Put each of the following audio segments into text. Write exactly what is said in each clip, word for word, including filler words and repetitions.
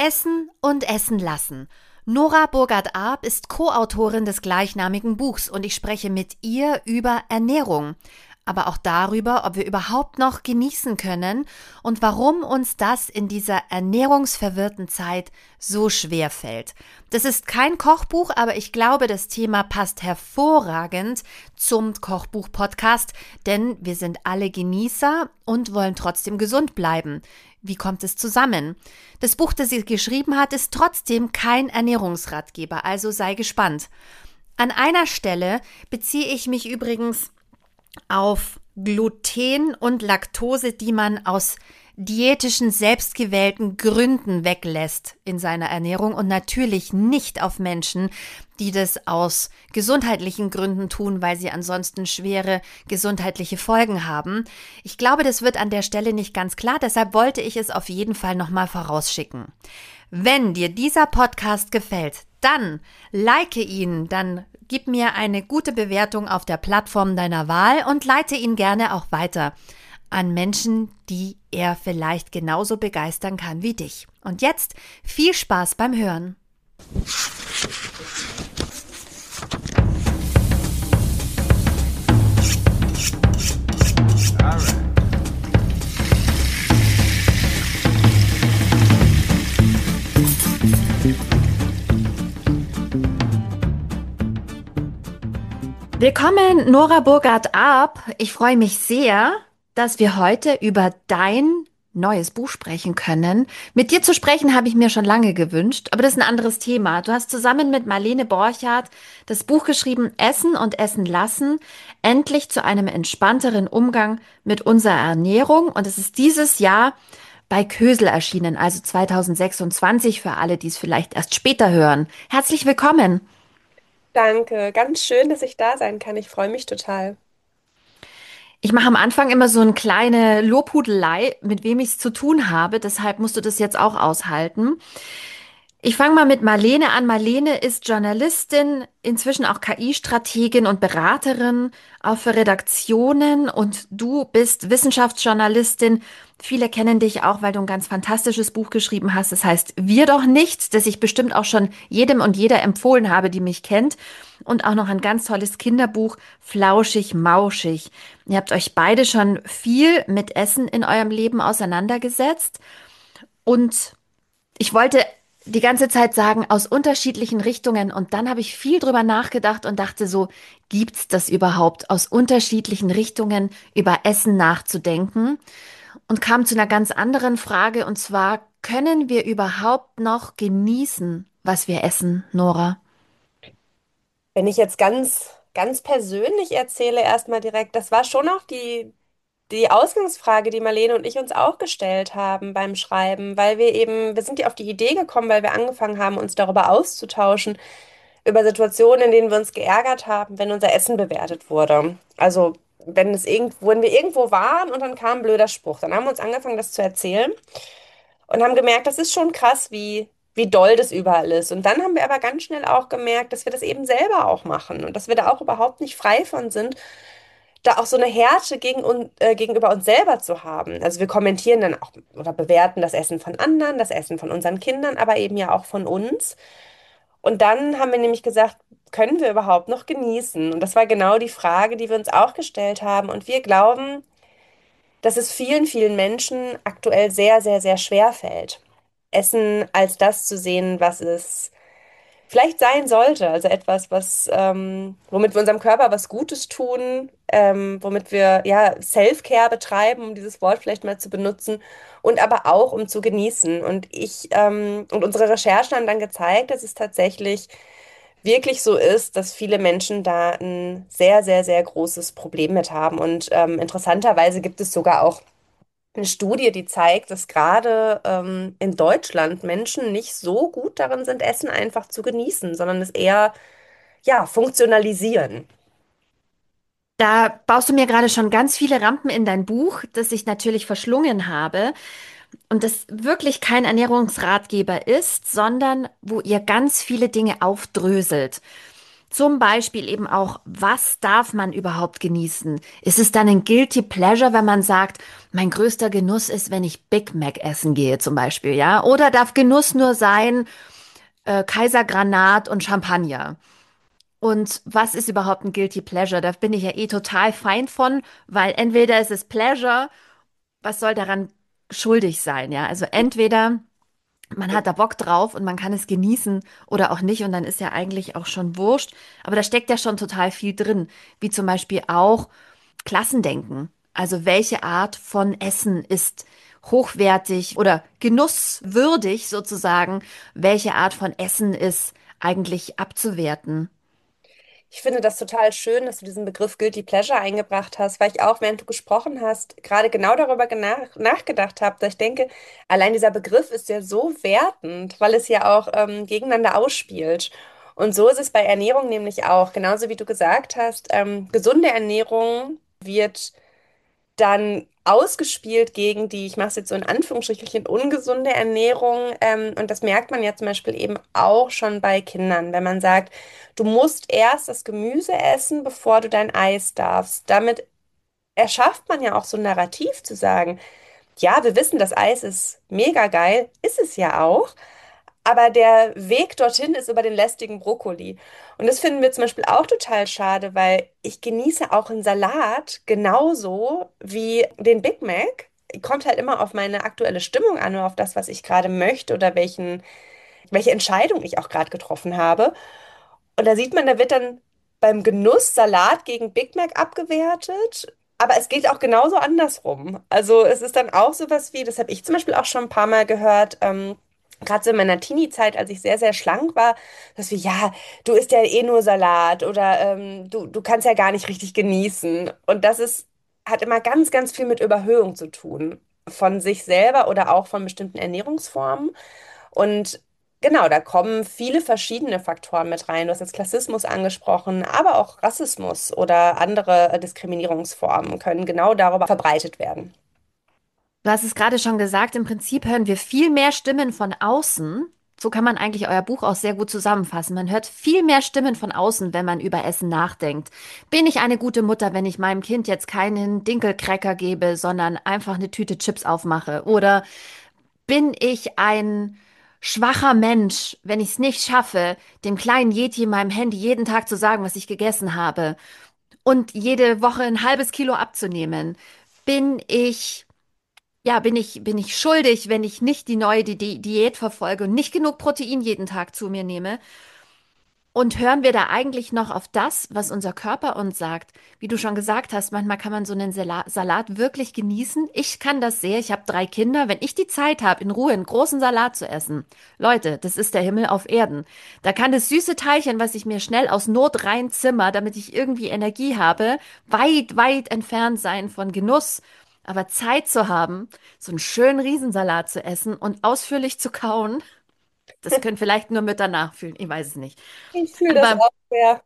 Essen und Essen lassen. Nora Burgard-Arp ist Co-Autorin des gleichnamigen Buchs und ich spreche mit ihr über Ernährung, aber auch darüber, ob wir überhaupt noch genießen können und warum uns das in dieser ernährungsverwirrten Zeit so schwer fällt. Das ist kein Kochbuch, aber ich glaube, das Thema passt hervorragend zum Kochbuch-Podcast, denn wir sind alle Genießer und wollen trotzdem gesund bleiben. Wie kommt es zusammen? Das Buch, das sie geschrieben hat, ist trotzdem kein Ernährungsratgeber, also sei gespannt. An einer Stelle beziehe ich mich übrigens auf Gluten und Laktose, die man aus diätischen, selbstgewählten Gründen weglässt in seiner Ernährung und natürlich nicht auf Menschen, die das aus gesundheitlichen Gründen tun, weil sie ansonsten schwere gesundheitliche Folgen haben. Ich glaube, das wird an der Stelle nicht ganz klar, deshalb wollte ich es auf jeden Fall nochmal vorausschicken. Wenn dir dieser Podcast gefällt, dann like ihn, dann gib mir eine gute Bewertung auf der Plattform deiner Wahl und leite ihn gerne auch weiter an Menschen, die er vielleicht genauso begeistern kann wie dich. Und jetzt viel Spaß beim Hören. Willkommen, Nora Burgard-Arp. Ich freue mich sehr, dass wir heute über dein neues Buch sprechen können. Mit dir zu sprechen habe ich mir schon lange gewünscht, aber das ist ein anderes Thema. Du hast zusammen mit Marlene Borchardt das Buch geschrieben, Essen und Essen lassen, endlich zu einem entspannteren Umgang mit unserer Ernährung. Und es ist dieses Jahr bei Kösel erschienen, also zwanzig sechsundzwanzig für alle, die es vielleicht erst später hören. Herzlich willkommen. Danke, ganz schön, dass ich da sein kann. Ich freue mich total. Ich mache am Anfang immer so eine kleine Lobhudelei, mit wem ich es zu tun habe. Deshalb musst du das jetzt auch aushalten. Ich fange mal mit Marlene an. Marlene ist Journalistin, inzwischen auch K I-Strategin und Beraterin, auch für Redaktionen. Und du bist Wissenschaftsjournalistin. Viele kennen dich auch, weil du ein ganz fantastisches Buch geschrieben hast. Das heißt Wir doch nicht, das ich bestimmt auch schon jedem und jeder empfohlen habe, die mich kennt. Und auch noch ein ganz tolles Kinderbuch, Flauschig, Mauschig. Ihr habt euch beide schon viel mit Essen in eurem Leben auseinandergesetzt. Und ich wollte die ganze Zeit sagen, aus unterschiedlichen Richtungen. Und dann habe ich viel drüber nachgedacht und dachte so, gibt's das überhaupt, aus unterschiedlichen Richtungen über Essen nachzudenken? Und kam zu einer ganz anderen Frage, und zwar, können wir überhaupt noch genießen, was wir essen, Nora? Wenn ich jetzt ganz, ganz persönlich erzähle, erstmal direkt, das war schon auch die, die Ausgangsfrage, die Marlene und ich uns auch gestellt haben beim Schreiben, weil wir eben, wir sind ja auf die Idee gekommen, weil wir angefangen haben, uns darüber auszutauschen, über Situationen, in denen wir uns geärgert haben, wenn unser Essen bewertet wurde. Also, wenn es irgendwo, wenn wir irgendwo waren und dann kam ein blöder Spruch, dann haben wir uns angefangen, das zu erzählen. Und haben gemerkt, das ist schon krass, wie, wie doll das überall ist. Und dann haben wir aber ganz schnell auch gemerkt, dass wir das eben selber auch machen und dass wir da auch überhaupt nicht frei von sind, da auch so eine Härte gegen un, äh, gegenüber uns selber zu haben. Also wir kommentieren dann auch oder bewerten das Essen von anderen, das Essen von unseren Kindern, aber eben ja auch von uns. Und dann haben wir nämlich gesagt, können wir überhaupt noch genießen? Und das war genau die Frage, die wir uns auch gestellt haben. Und wir glauben, dass es vielen, vielen Menschen aktuell sehr, sehr, sehr schwer fällt, Essen als das zu sehen, was es vielleicht sein sollte. Also etwas, was, ähm, womit wir unserem Körper was Gutes tun, ähm, womit wir ja Self-Care betreiben, um dieses Wort vielleicht mal zu benutzen, und aber auch um zu genießen. Und ich ähm, und unsere Recherchen haben dann gezeigt, dass es tatsächlich wirklich so ist, dass viele Menschen da ein sehr, sehr, sehr großes Problem mit haben. Und ähm, interessanterweise gibt es sogar auch eine Studie, die zeigt, dass gerade ähm, in Deutschland Menschen nicht so gut darin sind, Essen einfach zu genießen, sondern es eher, ja, funktionalisieren. Da baust du mir gerade schon ganz viele Rampen in dein Buch, das ich natürlich verschlungen habe und das wirklich kein Ernährungsratgeber ist, sondern wo ihr ganz viele Dinge aufdröselt. Zum Beispiel eben auch, was darf man überhaupt genießen? Ist es dann ein Guilty Pleasure, wenn man sagt, mein größter Genuss ist, wenn ich Big Mac essen gehe, zum Beispiel, ja? Oder darf Genuss nur sein, äh, Kaisergranat und Champagner? Und was ist überhaupt ein Guilty Pleasure? Da bin ich ja eh total Feind von, weil entweder ist es Pleasure, was soll daran schuldig sein, ja? Also entweder man hat da Bock drauf und man kann es genießen oder auch nicht und dann ist ja eigentlich auch schon wurscht. Aber da steckt ja schon total viel drin, wie zum Beispiel auch Klassendenken. Also welche Art von Essen ist hochwertig oder genusswürdig sozusagen? Welche Art von Essen ist eigentlich abzuwerten? Ich finde das total schön, dass du diesen Begriff Guilty Pleasure eingebracht hast, weil ich auch, während du gesprochen hast, gerade genau darüber gena- nachgedacht habe, dass ich denke, allein dieser Begriff ist ja so wertend, weil es ja auch ähm, gegeneinander ausspielt. Und so ist es bei Ernährung nämlich auch. Genauso wie du gesagt hast, ähm, gesunde Ernährung wird dann ausgespielt gegen die, ich mache es jetzt so in Anführungsstrichen, ungesunde Ernährung. Ähm, und das merkt man ja zum Beispiel eben auch schon bei Kindern, wenn man sagt, du musst erst das Gemüse essen, bevor du dein Eis darfst. Damit erschafft man ja auch so ein Narrativ zu sagen, ja, wir wissen, das Eis ist mega geil, ist es ja auch. Aber der Weg dorthin ist über den lästigen Brokkoli. Und das finden wir zum Beispiel auch total schade, weil ich genieße auch einen Salat genauso wie den Big Mac. Kommt halt immer auf meine aktuelle Stimmung an oder auf das, was ich gerade möchte oder welchen, welche Entscheidung ich auch gerade getroffen habe. Und da sieht man, da wird dann beim Genuss Salat gegen Big Mac abgewertet. Aber es geht auch genauso andersrum. Also es ist dann auch sowas wie, das habe ich zum Beispiel auch schon ein paar Mal gehört, ähm, gerade so in meiner Teenie-Zeit, als ich sehr, sehr schlank war, dass wir, ja, du isst ja eh nur Salat oder ähm, du, du kannst ja gar nicht richtig genießen. Und das ist, hat immer ganz, ganz viel mit Überhöhung zu tun. Von sich selber oder auch von bestimmten Ernährungsformen. Und genau, da kommen viele verschiedene Faktoren mit rein. Du hast jetzt Klassismus angesprochen, aber auch Rassismus oder andere äh, Diskriminierungsformen können genau darüber verbreitet werden. Du hast es gerade schon gesagt, im Prinzip hören wir viel mehr Stimmen von außen. So kann man eigentlich euer Buch auch sehr gut zusammenfassen. Man hört viel mehr Stimmen von außen, wenn man über Essen nachdenkt. Bin ich eine gute Mutter, wenn ich meinem Kind jetzt keinen Dinkelcracker gebe, sondern einfach eine Tüte Chips aufmache? Oder bin ich ein schwacher Mensch, wenn ich es nicht schaffe, dem kleinen Yeti in meinem Handy jeden Tag zu sagen, was ich gegessen habe und jede Woche ein halbes Kilo abzunehmen? Bin ich ja, bin ich, bin ich schuldig, wenn ich nicht die neue Di Di- Diät verfolge und nicht genug Protein jeden Tag zu mir nehme? Und hören wir da eigentlich noch auf das, was unser Körper uns sagt? Wie du schon gesagt hast, manchmal kann man so einen Sala- Salat wirklich genießen. Ich kann das sehr. Ich habe drei Kinder. Wenn ich die Zeit habe, in Ruhe einen großen Salat zu essen, Leute, das ist der Himmel auf Erden. Da kann das süße Teilchen, was ich mir schnell aus Not reinzimmer, damit ich irgendwie Energie habe, weit, weit entfernt sein von Genuss. Aber Zeit zu haben, so einen schönen Riesensalat zu essen und ausführlich zu kauen, das können vielleicht nur Mütter nachfühlen. Ich weiß es nicht. Ich fühle das Aber auch sehr.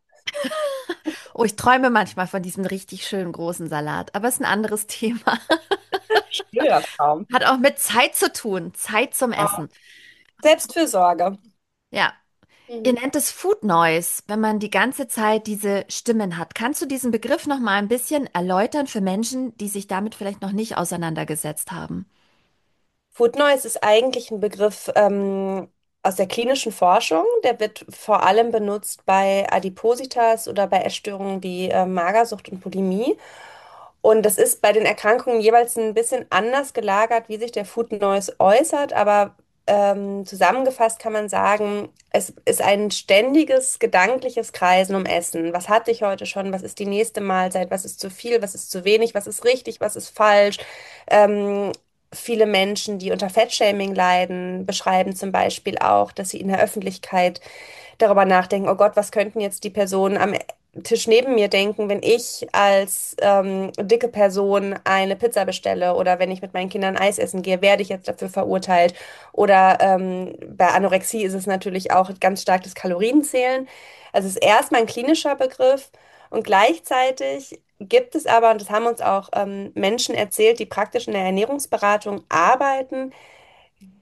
oh, ich träume manchmal von diesem richtig schönen großen Salat, aber es ist ein anderes Thema. Schöner Traum. Hat auch mit Zeit zu tun, Zeit zum Ja. Essen. Selbstfürsorge. Ja, ihr Mhm. nennt es Food Noise, wenn man die ganze Zeit diese Stimmen hat. Kannst du diesen Begriff noch mal ein bisschen erläutern für Menschen, die sich damit vielleicht noch nicht auseinandergesetzt haben? Food Noise ist eigentlich ein Begriff ähm, aus der klinischen Forschung. Der wird vor allem benutzt bei Adipositas oder bei Essstörungen wie äh, Magersucht und Bulimie. Und das ist bei den Erkrankungen jeweils ein bisschen anders gelagert, wie sich der Food Noise äußert. Aber ähm, zusammengefasst kann man sagen, es ist ein ständiges gedankliches Kreisen um Essen. Was hatte ich heute schon? Was ist die nächste Mahlzeit? Was ist zu viel? Was ist zu wenig? Was ist richtig? Was ist falsch? Ähm, Viele Menschen, die unter Fettshaming leiden, beschreiben zum Beispiel auch, dass sie in der Öffentlichkeit darüber nachdenken, oh Gott, was könnten jetzt die Personen am Tisch neben mir denken, wenn ich als ähm, dicke Person eine Pizza bestelle oder wenn ich mit meinen Kindern Eis essen gehe, werde ich jetzt dafür verurteilt. Oder ähm, bei Anorexie ist es natürlich auch ganz stark das Kalorienzählen. Also es ist erstmal ein klinischer Begriff und gleichzeitig gibt es aber, und das haben uns auch ähm, Menschen erzählt, die praktisch in der Ernährungsberatung arbeiten,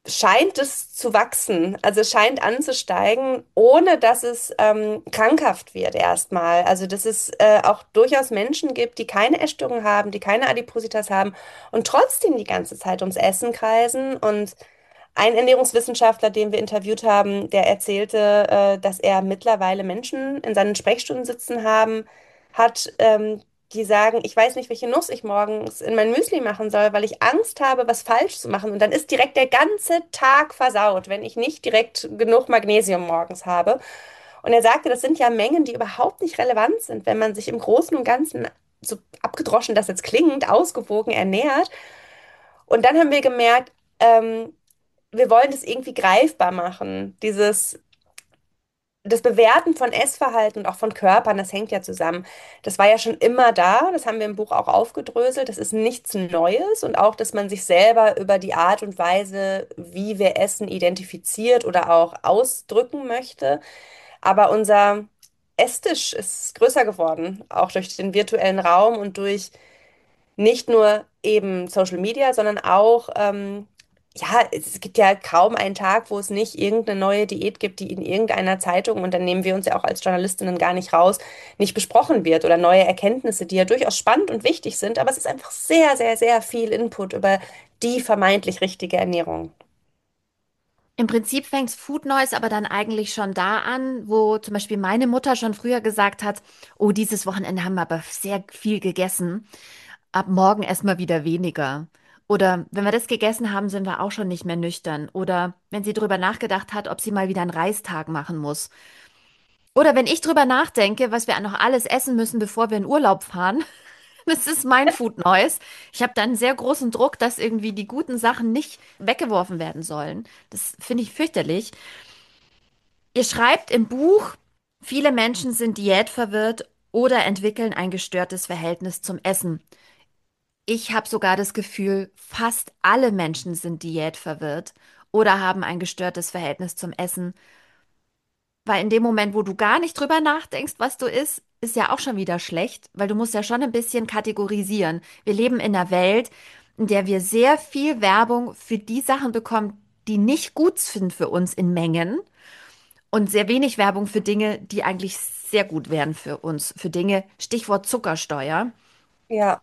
scheint es zu wachsen. Also es scheint anzusteigen, ohne dass es ähm, krankhaft wird erstmal. Also dass es äh, auch durchaus Menschen gibt, die keine Essstörung haben, die keine Adipositas haben und trotzdem die ganze Zeit ums Essen kreisen. Und ein Ernährungswissenschaftler, den wir interviewt haben, der erzählte, äh, dass er mittlerweile Menschen in seinen Sprechstunden sitzen haben, hat, ähm, die sagen, ich weiß nicht, welche Nuss ich morgens in mein Müsli machen soll, weil ich Angst habe, was falsch zu machen. Und dann ist direkt der ganze Tag versaut, wenn ich nicht direkt genug Magnesium morgens habe. Und er sagte, das sind ja Mengen, die überhaupt nicht relevant sind, wenn man sich im Großen und Ganzen, so abgedroschen das jetzt klingt, ausgewogen ernährt. Und dann haben wir gemerkt, ähm, wir wollen das irgendwie greifbar machen. Dieses, das Bewerten von Essverhalten und auch von Körpern, das hängt ja zusammen. Das war ja schon immer da, das haben wir im Buch auch aufgedröselt. Das ist nichts Neues und auch, dass man sich selber über die Art und Weise, wie wir essen, identifiziert oder auch ausdrücken möchte. Aber unser Esstisch ist größer geworden, auch durch den virtuellen Raum und durch nicht nur eben Social Media, sondern auch, ähm, ja, es gibt ja kaum einen Tag, wo es nicht irgendeine neue Diät gibt, die in irgendeiner Zeitung, und dann nehmen wir uns ja auch als Journalistinnen gar nicht raus, nicht besprochen wird oder neue Erkenntnisse, die ja durchaus spannend und wichtig sind, aber es ist einfach sehr, sehr, sehr viel Input über die vermeintlich richtige Ernährung. Im Prinzip fängt Food Noise aber dann eigentlich schon da an, wo zum Beispiel meine Mutter schon früher gesagt hat, oh, dieses Wochenende haben wir aber sehr viel gegessen. Ab morgen erstmal wieder weniger. Oder wenn wir das gegessen haben, sind wir auch schon nicht mehr nüchtern. Oder wenn sie drüber nachgedacht hat, ob sie mal wieder einen Reistag machen muss. Oder wenn ich drüber nachdenke, was wir noch alles essen müssen, bevor wir in Urlaub fahren. Das ist mein Food Noise. Ich habe da einen sehr großen Druck, dass irgendwie die guten Sachen nicht weggeworfen werden sollen. Das finde ich fürchterlich. Ihr schreibt im Buch, viele Menschen sind diätverwirrt oder entwickeln ein gestörtes Verhältnis zum Essen. Ich habe sogar das Gefühl, fast alle Menschen sind diätverwirrt oder haben ein gestörtes Verhältnis zum Essen, weil in dem Moment, wo du gar nicht drüber nachdenkst, was du isst, ist ja auch schon wieder schlecht, weil du musst ja schon ein bisschen kategorisieren. Wir leben in einer Welt, in der wir sehr viel Werbung für die Sachen bekommen, die nicht gut sind für uns in Mengen und sehr wenig Werbung für Dinge, die eigentlich sehr gut wären für uns, für Dinge, Stichwort Zuckersteuer. Ja,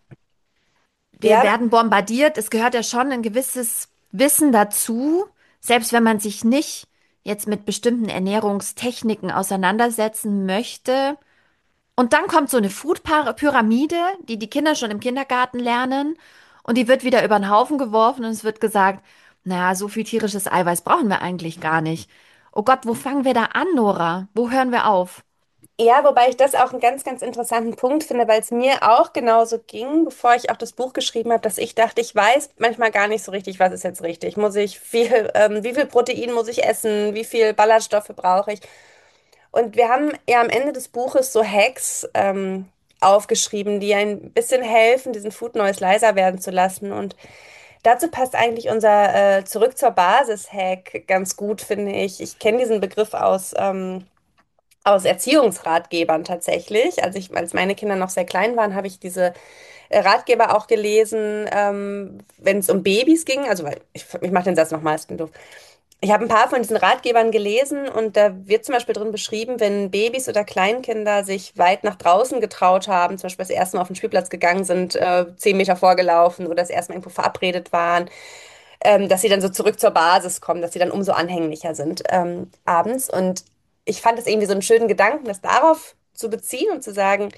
Wir ja, werden bombardiert. Es gehört ja schon ein gewisses Wissen dazu, selbst wenn man sich nicht jetzt mit bestimmten Ernährungstechniken auseinandersetzen möchte. Und dann kommt so eine Food-Pyramide, die die Kinder schon im Kindergarten lernen. Und die wird wieder über den Haufen geworfen und es wird gesagt, naja, so viel tierisches Eiweiß brauchen wir eigentlich gar nicht. Oh Gott, wo fangen wir da an, Nora? Wo hören wir auf? Ja, wobei ich das auch einen ganz, ganz interessanten Punkt finde, weil es mir auch genauso ging, bevor ich auch das Buch geschrieben habe, dass ich dachte, ich weiß manchmal gar nicht so richtig, was ist jetzt richtig. Muss ich viel, ähm, wie viel Protein muss ich essen? Wie viel Ballaststoffe brauche ich? Und wir haben ja am Ende des Buches so Hacks ähm, aufgeschrieben, die ein bisschen helfen, diesen Food Noise leiser werden zu lassen. Und dazu passt eigentlich unser äh, Zurück zur Basis-Hack ganz gut, finde ich. Ich kenne diesen Begriff aus. Ähm, aus Erziehungsratgebern tatsächlich. Als ich, als meine Kinder noch sehr klein waren, habe ich diese äh, Ratgeber auch gelesen, ähm, wenn es um Babys ging. Also, weil ich, ich mache den Satz noch meistens doof. Ich habe ein paar von diesen Ratgebern gelesen und da wird zum Beispiel drin beschrieben, wenn Babys oder Kleinkinder sich weit nach draußen getraut haben, zum Beispiel das erste Mal auf den Spielplatz gegangen sind, äh, zehn Meter vorgelaufen oder das erste Mal irgendwo verabredet waren, ähm, dass sie dann so zurück zur Basis kommen, dass sie dann umso anhänglicher sind ähm, abends. Und ich fand es irgendwie so einen schönen Gedanken, das darauf zu beziehen und zu sagen,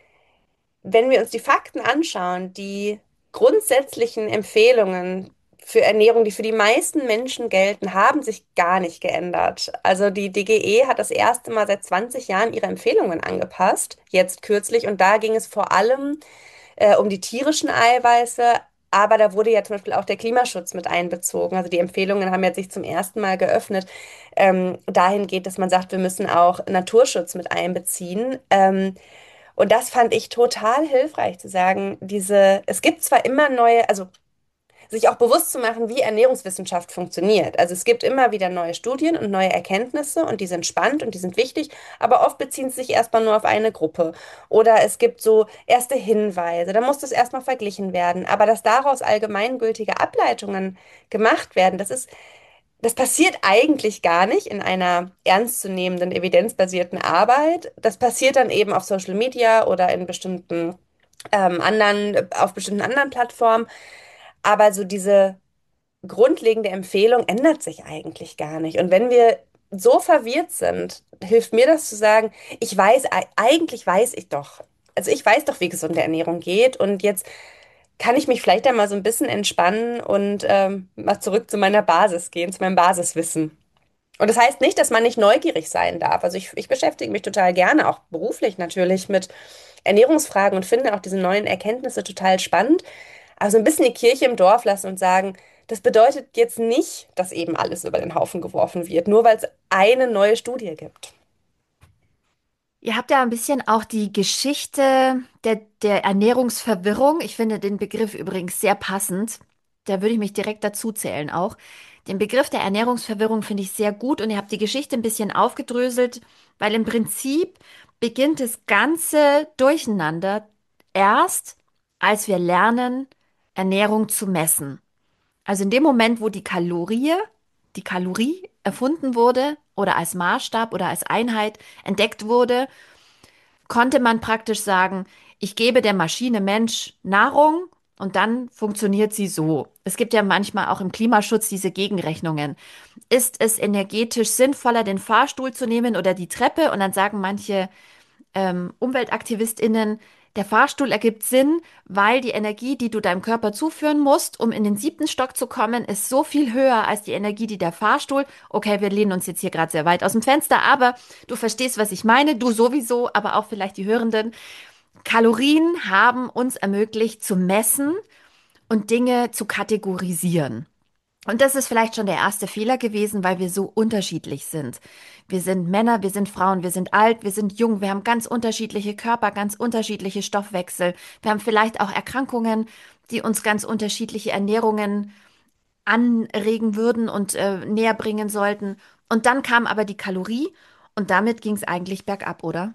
wenn wir uns die Fakten anschauen, die grundsätzlichen Empfehlungen für Ernährung, die für die meisten Menschen gelten, haben sich gar nicht geändert. Also die D G E hat das erste Mal seit zwanzig Jahren ihre Empfehlungen angepasst, jetzt kürzlich, und da ging es vor allem äh, um die tierischen Eiweiße, aber da wurde ja zum Beispiel auch der Klimaschutz mit einbezogen. Also die Empfehlungen haben ja sich zum ersten Mal geöffnet. Ähm, dahin geht, dass man sagt, wir müssen auch Naturschutz mit einbeziehen. Ähm, und das fand ich total hilfreich zu sagen, diese, es gibt zwar immer neue, also sich auch bewusst zu machen, wie Ernährungswissenschaft funktioniert. Also es gibt immer wieder neue Studien und neue Erkenntnisse und die sind spannend und die sind wichtig, aber oft beziehen sie sich erstmal nur auf eine Gruppe. Oder es gibt so erste Hinweise, da muss das erstmal verglichen werden. Aber dass daraus allgemeingültige Ableitungen gemacht werden, das ist Das passiert eigentlich gar nicht in einer ernstzunehmenden, evidenzbasierten Arbeit. Das passiert dann eben auf Social Media oder in bestimmten ähm, anderen, auf bestimmten anderen Plattformen. Aber so diese grundlegende Empfehlung ändert sich eigentlich gar nicht. Und wenn wir so verwirrt sind, hilft mir das zu sagen, ich weiß, e- eigentlich weiß ich doch. Also ich weiß doch, wie gesunde Ernährung geht. Und jetzt kann ich mich vielleicht einmal so ein bisschen entspannen und ähm, mal zurück zu meiner Basis gehen, zu meinem Basiswissen. Und das heißt nicht, dass man nicht neugierig sein darf. Also ich, ich beschäftige mich total gerne, auch beruflich natürlich, mit Ernährungsfragen und finde auch diese neuen Erkenntnisse total spannend. Aber so ein bisschen die Kirche im Dorf lassen und sagen, das bedeutet jetzt nicht, dass eben alles über den Haufen geworfen wird, nur weil es eine neue Studie gibt. Ihr habt ja ein bisschen auch die Geschichte der, der Ernährungsverwirrung. Ich finde den Begriff übrigens sehr passend. Da würde ich mich direkt dazu zählen auch. Den Begriff der Ernährungsverwirrung finde ich sehr gut und ihr habt die Geschichte ein bisschen aufgedröselt, weil im Prinzip beginnt das ganze Durcheinander erst, als wir lernen, Ernährung zu messen. Also in dem Moment, wo die Kalorie, die Kalorie erfunden wurde oder als Maßstab oder als Einheit entdeckt wurde, konnte man praktisch sagen, ich gebe der Maschine Mensch Nahrung und dann funktioniert sie so. Es gibt ja manchmal auch im Klimaschutz diese Gegenrechnungen. Ist es energetisch sinnvoller, den Fahrstuhl zu nehmen oder die Treppe? Und dann sagen manche ähm, UmweltaktivistInnen, der Fahrstuhl ergibt Sinn, weil die Energie, die du deinem Körper zuführen musst, um in den siebten Stock zu kommen, ist so viel höher als die Energie, die der Fahrstuhl. Okay, wir lehnen uns jetzt hier gerade sehr weit aus dem Fenster, aber du verstehst, was ich meine, du sowieso, aber auch vielleicht die Hörenden. Kalorien haben uns ermöglicht zu messen und Dinge zu kategorisieren. Und das ist vielleicht schon der erste Fehler gewesen, weil wir so unterschiedlich sind. Wir sind Männer, wir sind Frauen, wir sind alt, wir sind jung, wir haben ganz unterschiedliche Körper, ganz unterschiedliche Stoffwechsel. Wir haben vielleicht auch Erkrankungen, die uns ganz unterschiedliche Ernährungen anregen würden und äh, näher bringen sollten. Und dann kam aber die Kalorie und damit ging es eigentlich bergab, oder?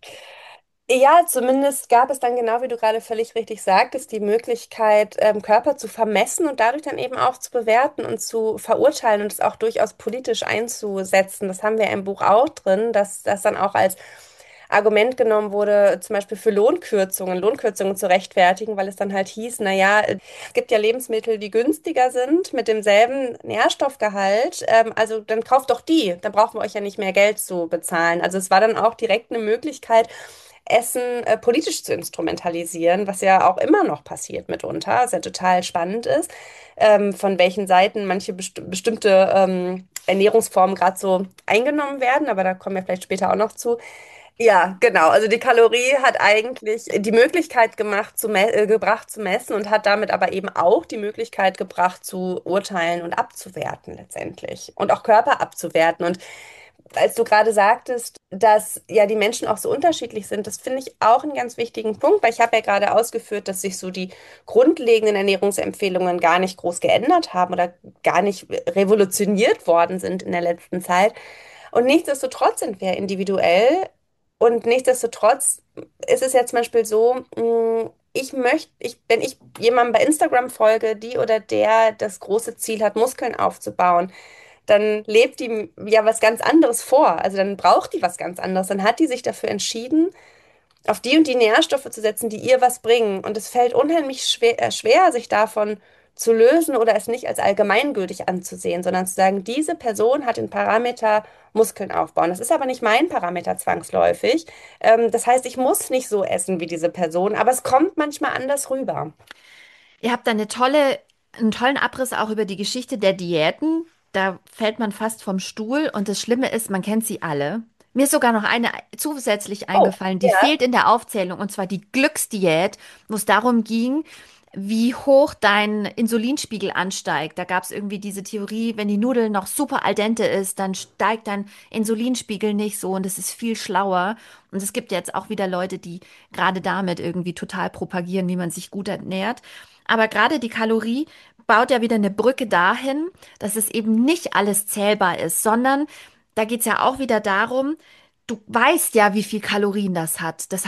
Ja, zumindest gab es dann genau, wie du gerade völlig richtig sagtest, die Möglichkeit, ähm, Körper zu vermessen und dadurch dann eben auch zu bewerten und zu verurteilen und es auch durchaus politisch einzusetzen. Das haben wir im Buch auch drin, dass das dann auch als Argument genommen wurde, zum Beispiel für Lohnkürzungen, Lohnkürzungen zu rechtfertigen, weil es dann halt hieß, naja, es gibt ja Lebensmittel, die günstiger sind mit demselben Nährstoffgehalt, ähm, also dann kauft doch die, dann brauchen wir euch ja nicht mehr Geld zu bezahlen. Also es war dann auch direkt eine Möglichkeit, Essen äh, politisch zu instrumentalisieren, was ja auch immer noch passiert mitunter, was ja total spannend ist, ähm, von welchen Seiten manche best bestimmte ähm, Ernährungsformen gerade so eingenommen werden, aber da kommen wir vielleicht später auch noch zu. Ja, genau. Also die Kalorie hat eigentlich die Möglichkeit gemacht, zu me äh, gebracht zu messen und hat damit aber eben auch die Möglichkeit gebracht, zu urteilen und abzuwerten letztendlich und auch Körper abzuwerten. Und als du gerade sagtest, dass ja die Menschen auch so unterschiedlich sind, das finde ich auch einen ganz wichtigen Punkt, weil ich habe ja gerade ausgeführt, dass sich so die grundlegenden Ernährungsempfehlungen gar nicht groß geändert haben oder gar nicht revolutioniert worden sind in der letzten Zeit. Und nichtsdestotrotz sind wir individuell und nichtsdestotrotz ist es ja zum Beispiel so, mh, ich möchte, ich, wenn ich jemandem bei Instagram folge, die oder der das große Ziel hat, Muskeln aufzubauen, dann lebt die ja was ganz anderes vor. Also dann braucht die was ganz anderes. Dann hat die sich dafür entschieden, auf die und die Nährstoffe zu setzen, die ihr was bringen. Und es fällt unheimlich schwer, äh, schwer, sich davon zu lösen oder es nicht als allgemeingültig anzusehen, sondern zu sagen, diese Person hat den Parameter Muskeln aufbauen. Das ist aber nicht mein Parameter zwangsläufig. Ähm, das heißt, ich muss nicht so essen wie diese Person, aber es kommt manchmal anders rüber. Ihr habt eine tolle, einen tollen Abriss auch über die Geschichte der Diäten. Da fällt man fast vom Stuhl und das Schlimme ist, man kennt sie alle. Mir ist sogar noch eine zusätzlich Oh, eingefallen, die ja. fehlt in der Aufzählung, und zwar die Glücksdiät, wo es darum ging, wie hoch dein Insulinspiegel ansteigt. Da gab es irgendwie diese Theorie, wenn die Nudel noch super al dente ist, dann steigt dein Insulinspiegel nicht so und es ist viel schlauer. Und es gibt jetzt auch wieder Leute, die gerade damit irgendwie total propagieren, wie man sich gut ernährt. Aber gerade die Kalorie baut ja wieder eine Brücke dahin, dass es eben nicht alles zählbar ist, sondern da geht es ja auch wieder darum, du weißt ja, wie viel Kalorien das hat. Das heißt,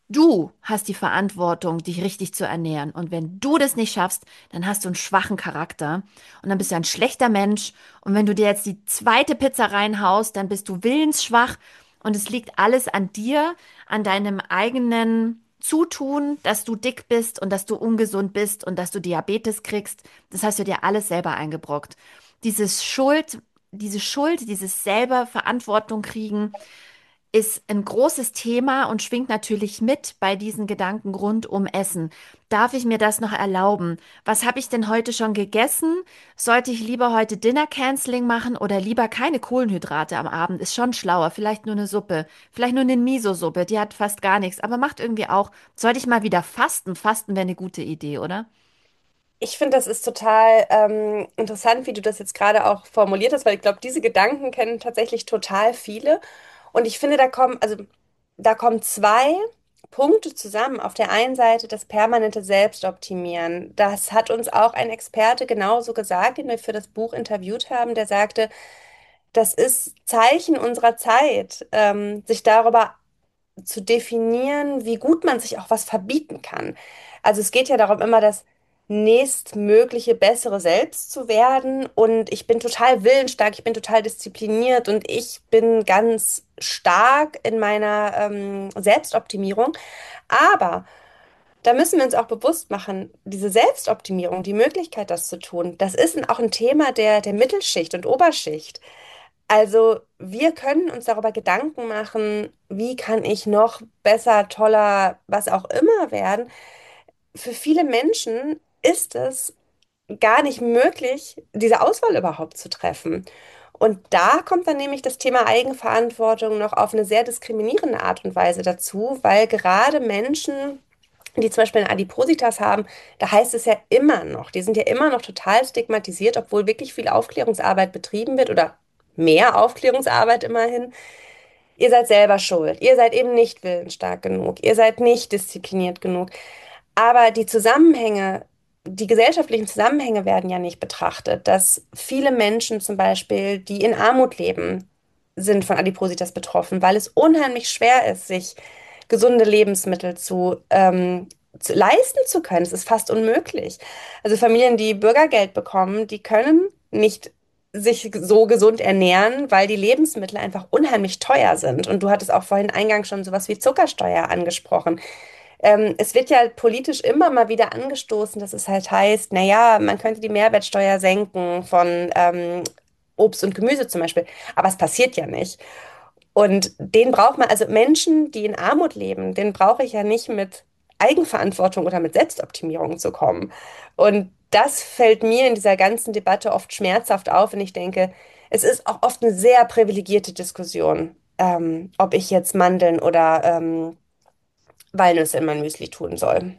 Du hast die Verantwortung, dich richtig zu ernähren. Und wenn du das nicht schaffst, dann hast du einen schwachen Charakter und dann bist du ein schlechter Mensch. Und wenn du dir jetzt die zweite Pizza reinhaust, dann bist du willensschwach. Und es liegt alles an dir, an deinem eigenen Zutun, dass du dick bist und dass du ungesund bist und dass du Diabetes kriegst. Das hast du dir alles selber eingebrockt. Dieses Schuld, diese Schuld, dieses selber Verantwortung kriegen, ist ein großes Thema und schwingt natürlich mit bei diesen Gedanken rund um Essen. Darf ich mir das noch erlauben? Was habe ich denn heute schon gegessen? Sollte ich lieber heute Dinner Canceling machen oder lieber keine Kohlenhydrate am Abend? Ist schon schlauer. Vielleicht nur eine Suppe. Vielleicht nur eine Miso-Suppe. Die hat fast gar nichts, aber macht irgendwie auch. Sollte ich mal wieder fasten? Fasten wäre eine gute Idee, oder? Ich finde, das ist total ähm, interessant, wie du das jetzt gerade auch formuliert hast, weil ich glaube, diese Gedanken kennen tatsächlich total viele. Und ich finde, da kommen, also da kommen zwei Punkte zusammen. Auf der einen Seite das permanente Selbstoptimieren. Das hat uns auch ein Experte genauso gesagt, den wir für das Buch interviewt haben, der sagte, das ist Zeichen unserer Zeit, ähm, sich darüber zu definieren, wie gut man sich auch was verbieten kann. Also es geht ja darum, immer das nächstmögliche bessere Selbst zu werden. Und ich bin total willensstark, ich bin total diszipliniert und ich bin ganz stark in meiner ähm, Selbstoptimierung. Aber da müssen wir uns auch bewusst machen, diese Selbstoptimierung, die Möglichkeit, das zu tun, das ist ein- auch ein Thema der, der Mittelschicht und Oberschicht. Also wir können uns darüber Gedanken machen, wie kann ich noch besser, toller, was auch immer werden. Für viele Menschen ist es gar nicht möglich, diese Auswahl überhaupt zu treffen. Und da kommt dann nämlich das Thema Eigenverantwortung noch auf eine sehr diskriminierende Art und Weise dazu, weil gerade Menschen, die zum Beispiel eine Adipositas haben, da heißt es ja immer noch, die sind ja immer noch total stigmatisiert, obwohl wirklich viel Aufklärungsarbeit betrieben wird oder mehr Aufklärungsarbeit immerhin. Ihr seid selber schuld. Ihr seid eben nicht willensstark genug. Ihr seid nicht diszipliniert genug. Aber die Zusammenhänge, die gesellschaftlichen Zusammenhänge werden ja nicht betrachtet, dass viele Menschen zum Beispiel, die in Armut leben, sind von Adipositas betroffen, weil es unheimlich schwer ist, sich gesunde Lebensmittel zu, ähm, zu leisten zu können. Es ist fast unmöglich. Also Familien, die Bürgergeld bekommen, die können nicht sich so gesund ernähren, weil die Lebensmittel einfach unheimlich teuer sind. Und du hattest auch vorhin eingangs schon sowas wie Zuckersteuer angesprochen. Ähm, es wird ja politisch immer mal wieder angestoßen, dass es halt heißt, naja, man könnte die Mehrwertsteuer senken von ähm, Obst und Gemüse zum Beispiel. Aber es passiert ja nicht. Und den braucht man, also Menschen, die in Armut leben, den brauche ich ja nicht mit Eigenverantwortung oder mit Selbstoptimierung zu kommen. Und das fällt mir in dieser ganzen Debatte oft schmerzhaft auf, und ich denke, es ist auch oft eine sehr privilegierte Diskussion, ähm, ob ich jetzt Mandeln oder ähm, Walnüsse in mein Müsli tun soll.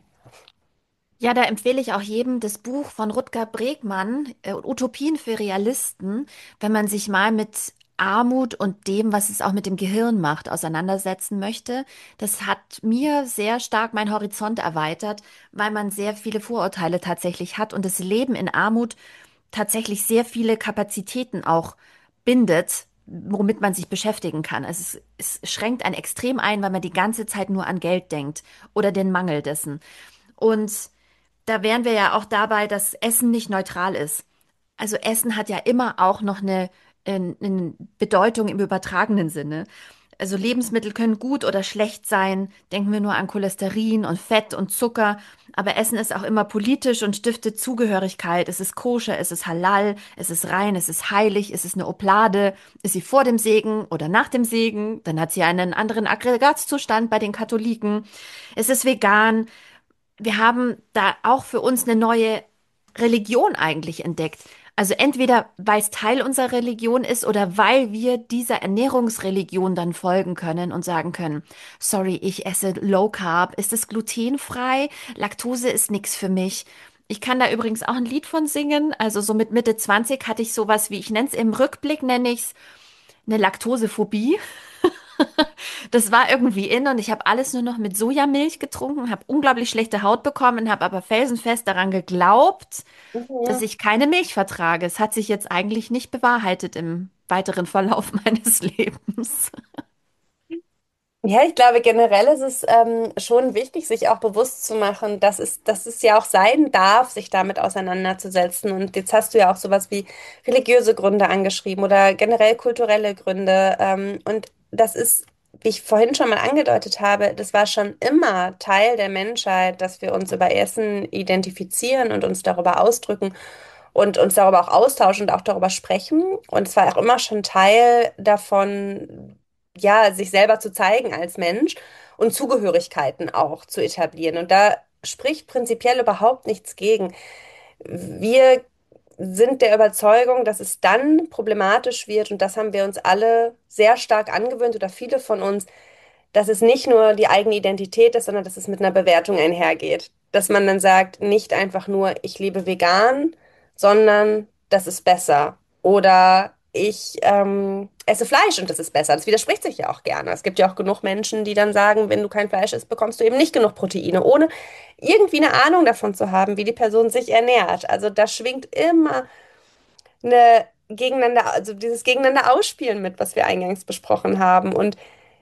Ja, da empfehle ich auch jedem das Buch von Rutger Bregmann, äh, Utopien für Realisten, wenn man sich mal mit Armut und dem, was es auch mit dem Gehirn macht, auseinandersetzen möchte. Das hat mir sehr stark meinen Horizont erweitert, weil man sehr viele Vorurteile tatsächlich hat und das Leben in Armut tatsächlich sehr viele Kapazitäten auch bindet, womit man sich beschäftigen kann. Also es, es schränkt einen extrem ein, weil man die ganze Zeit nur an Geld denkt oder den Mangel dessen. Und da wären wir ja auch dabei, dass Essen nicht neutral ist. Also Essen hat ja immer auch noch eine, äh, eine Bedeutung im übertragenen Sinne. Also Lebensmittel können gut oder schlecht sein. Denken wir nur an Cholesterin und Fett und Zucker. Aber Essen ist auch immer politisch und stiftet Zugehörigkeit. Es ist koscher, es ist halal, es ist rein, es ist heilig, es ist eine Oblade. Ist sie vor dem Segen oder nach dem Segen? Dann hat sie einen anderen Aggregatzustand bei den Katholiken. Es ist vegan. Wir haben da auch für uns eine neue Religion eigentlich entdeckt. Also entweder weil es Teil unserer Religion ist oder weil wir dieser Ernährungsreligion dann folgen können und sagen können, sorry, ich esse Low Carb, ist es glutenfrei? Laktose ist nichts für mich. Ich kann da übrigens auch ein Lied von singen. Also so mit Mitte zwanzig hatte ich sowas wie, ich nenne es im Rückblick, nenne ich es eine Laktosephobie. Das war irgendwie in und ich habe alles nur noch mit Sojamilch getrunken, habe unglaublich schlechte Haut bekommen, habe aber felsenfest daran geglaubt, dass Mhm. ich keine Milch vertrage. Es hat sich jetzt eigentlich nicht bewahrheitet im weiteren Verlauf meines Lebens. Ja, ich glaube, generell ist es ähm, schon wichtig, sich auch bewusst zu machen, dass es, dass es ja auch sein darf, sich damit auseinanderzusetzen. Und jetzt hast du ja auch sowas wie religiöse Gründe angeschrieben oder generell kulturelle Gründe. Ähm, und das ist, wie ich vorhin schon mal angedeutet habe, das war schon immer Teil der Menschheit, dass wir uns über Essen identifizieren und uns darüber ausdrücken und uns darüber auch austauschen und auch darüber sprechen. Und es war auch immer schon Teil davon, ja, sich selber zu zeigen als Mensch und Zugehörigkeiten auch zu etablieren. Und da spricht prinzipiell überhaupt nichts gegen. Wir sind der Überzeugung, dass es dann problematisch wird, und das haben wir uns alle sehr stark angewöhnt oder viele von uns, dass es nicht nur die eigene Identität ist, sondern dass es mit einer Bewertung einhergeht. Dass man dann sagt, nicht einfach nur, ich lebe vegan, sondern das ist besser. Oder ich ähm, esse Fleisch und das ist besser. Das widerspricht sich ja auch gerne. Es gibt ja auch genug Menschen, die dann sagen, wenn du kein Fleisch isst, bekommst du eben nicht genug Proteine, ohne irgendwie eine Ahnung davon zu haben, wie die Person sich ernährt. Also da schwingt immer eine gegeneinander, also dieses Gegeneinander ausspielen mit, was wir eingangs besprochen haben. Und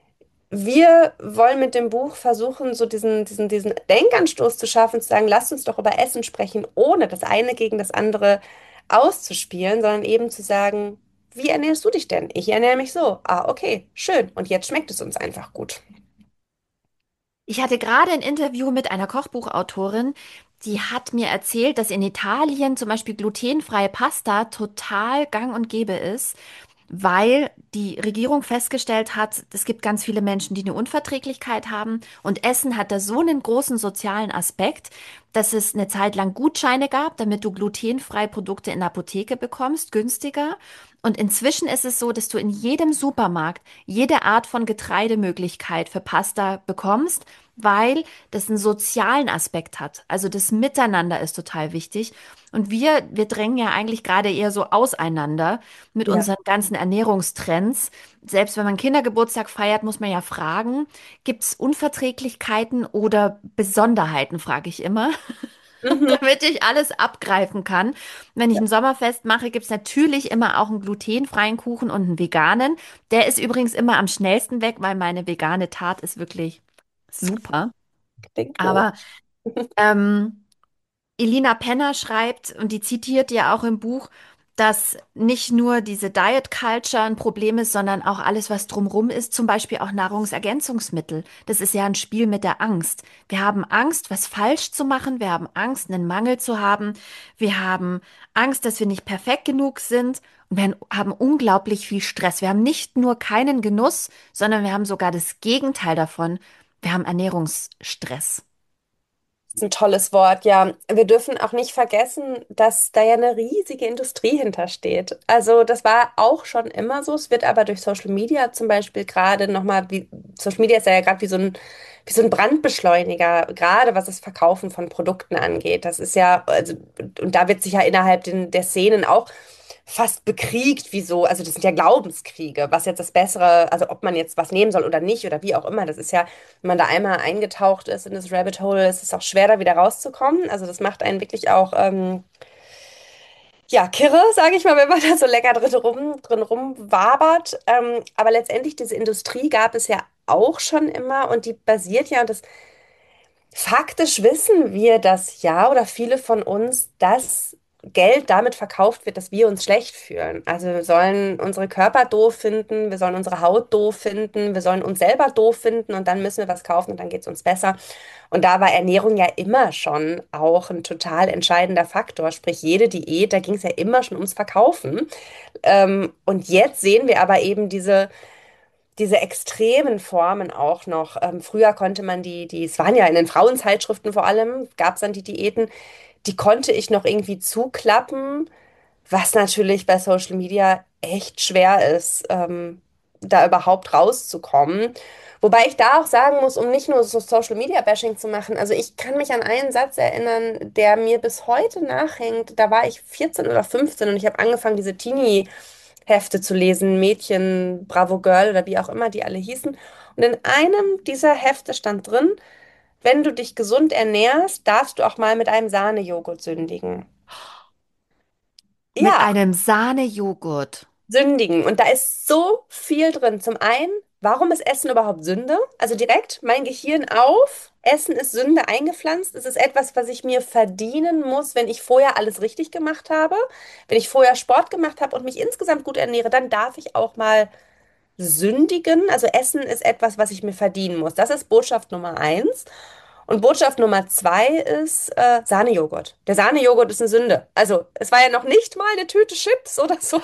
wir wollen mit dem Buch versuchen, so diesen, diesen, diesen Denkanstoß zu schaffen, zu sagen, lasst uns doch über Essen sprechen, ohne das eine gegen das andere auszuspielen, sondern eben zu sagen, wie ernährst du dich denn? Ich ernähre mich so. Ah, okay, schön. Und jetzt schmeckt es uns einfach gut. Ich hatte gerade ein Interview mit einer Kochbuchautorin, die hat mir erzählt, dass in Italien zum Beispiel glutenfreie Pasta total gang und gäbe ist, weil die Regierung festgestellt hat, es gibt ganz viele Menschen, die eine Unverträglichkeit haben und Essen hat da so einen großen sozialen Aspekt, dass es eine Zeit lang Gutscheine gab, damit du glutenfreie Produkte in der Apotheke bekommst, günstiger. Und inzwischen ist es so, dass du in jedem Supermarkt jede Art von Getreidemöglichkeit für Pasta bekommst, weil das einen sozialen Aspekt hat. Also das Miteinander ist total wichtig. Und wir, wir drängen ja eigentlich gerade eher so auseinander mit Ja. unseren ganzen Ernährungstrends. Selbst wenn man Kindergeburtstag feiert, muss man ja fragen, gibt es Unverträglichkeiten oder Besonderheiten, frage ich immer, Mhm. damit ich alles abgreifen kann. Wenn ich Ja. ein Sommerfest mache, gibt es natürlich immer auch einen glutenfreien Kuchen und einen veganen. Der ist übrigens immer am schnellsten weg, weil meine vegane Tat ist wirklich super. Klingt gut. Aber ähm, Elina Penner schreibt, und die zitiert ja auch im Buch, dass nicht nur diese Diet Culture ein Problem ist, sondern auch alles, was drumrum ist, zum Beispiel auch Nahrungsergänzungsmittel. Das ist ja ein Spiel mit der Angst. Wir haben Angst, was falsch zu machen. Wir haben Angst, einen Mangel zu haben. Wir haben Angst, dass wir nicht perfekt genug sind. Und wir haben unglaublich viel Stress. Wir haben nicht nur keinen Genuss, sondern wir haben sogar das Gegenteil davon. Wir haben Ernährungsstress. Das ist ein tolles Wort, ja. Wir dürfen auch nicht vergessen, dass da ja eine riesige Industrie hintersteht. Also das war auch schon immer so. Es wird aber durch Social Media zum Beispiel gerade nochmal, wie Social Media ist ja gerade wie so ein, wie so ein Brandbeschleuniger, gerade was das Verkaufen von Produkten angeht. Das ist ja, also, und da wird sich ja innerhalb den, der Szenen auch fast bekriegt, wie so, also das sind ja Glaubenskriege, was jetzt das Bessere, also ob man jetzt was nehmen soll oder nicht oder wie auch immer, das ist ja, wenn man da einmal eingetaucht ist in das Rabbit Hole, ist es auch schwer, da wieder rauszukommen. Also das macht einen wirklich auch, ähm, ja, kirre, sage ich mal, wenn man da so lecker drin rum, drin rumwabert. Ähm, aber letztendlich, diese Industrie gab es ja auch schon immer und die basiert ja, und das faktisch wissen wir das ja oder viele von uns, dass Geld damit verkauft wird, dass wir uns schlecht fühlen. Also wir sollen unsere Körper doof finden, wir sollen unsere Haut doof finden, wir sollen uns selber doof finden und dann müssen wir was kaufen und dann geht es uns besser. Und da war Ernährung ja immer schon auch ein total entscheidender Faktor. Sprich, jede Diät, da ging es ja immer schon ums Verkaufen. Ähm, und jetzt sehen wir aber eben diese diese extremen Formen auch noch. Ähm, früher konnte man die, die, es waren ja in den Frauenzeitschriften vor allem, gab es dann die Diäten, die konnte ich noch irgendwie zuklappen, was natürlich bei Social Media echt schwer ist, ähm, da überhaupt rauszukommen. Wobei ich da auch sagen muss, um nicht nur so Social Media Bashing zu machen, also ich kann mich an einen Satz erinnern, der mir bis heute nachhängt. Da war ich vierzehn oder fünfzehn und ich habe angefangen, diese Teenie Hefte zu lesen, Mädchen, Bravo Girl oder wie auch immer die alle hießen. Und in einem dieser Hefte stand drin, wenn du dich gesund ernährst, darfst du auch mal mit einem Sahnejoghurt sündigen. Mit Ja, einem Sahnejoghurt. sündigen. Und da ist so viel drin. Zum einen Warum ist Essen überhaupt Sünde? Also direkt mein Gehirn auf. Essen ist Sünde eingepflanzt. Es ist etwas, was ich mir verdienen muss, wenn ich vorher alles richtig gemacht habe. Wenn ich vorher Sport gemacht habe und mich insgesamt gut ernähre, dann darf ich auch mal sündigen. Also Essen ist etwas, was ich mir verdienen muss. Das ist Botschaft Nummer eins. Und Botschaft Nummer zwei ist äh, Sahnejoghurt. Der Sahnejoghurt ist eine Sünde. Also es war ja noch nicht mal eine Tüte Chips oder so.